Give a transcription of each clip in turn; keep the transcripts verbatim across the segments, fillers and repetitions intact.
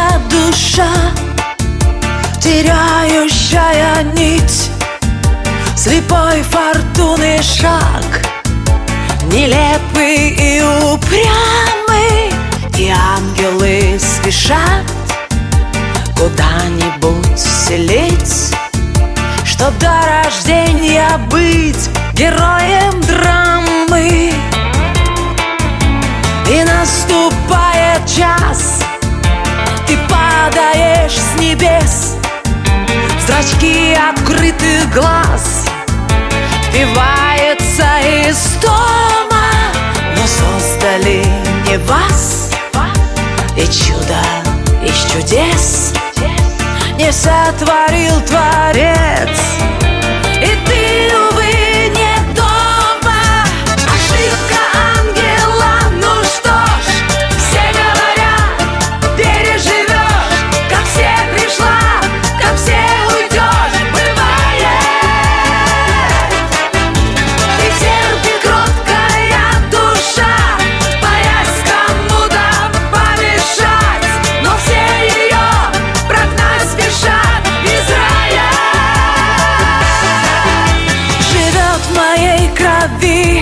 моя душа, теряющая нить, слепой фортуны шаг, нелепый и упрямый, и ангелы спешат куда-нибудь селить, чтоб до рождения быть героем драмы. И наступает час, ты падаешь с небес, в зрачки открытых глаз впивается истома, но создали не вас, и чудо из чудес не сотворил Творец, и ты, увы, не дома. Ошибка ангела, ну что ж, все говорят, переживешь, как все пришла, как все уйдешь, бывает. И терпит кроткая душа, боясь кому-то помешать, но все ее прогнать спешат из рая. Живет в моей крови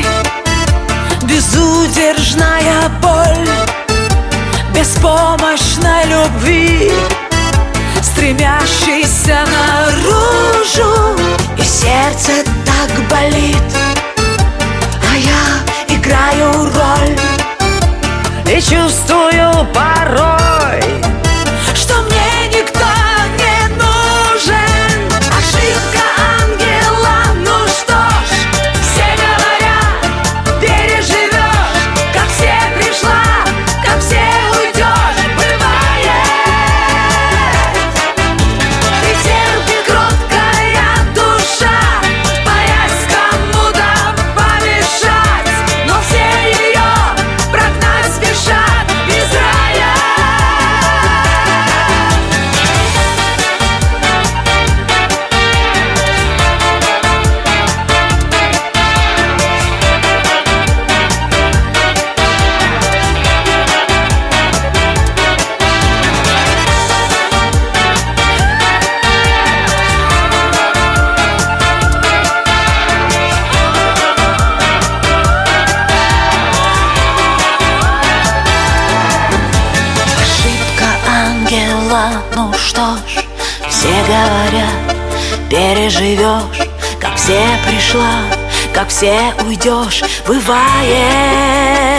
безудержная боль беспомощной любви, стремящейся наружу, и сердце так болит, а я играю роль и чувствую порой, что мне никто не нужен. Ошибка ангела, ну что ж, все говорят, переживешь, как все пришла, как все уйдешь, бывает. И терпит кроткая душа, боясь кому-то помешать, но все ее прогнать спешат из рая. Ошибка ангела, ну что ж, все говорят, переживешь, как все пришла, как все уйдешь, бывает.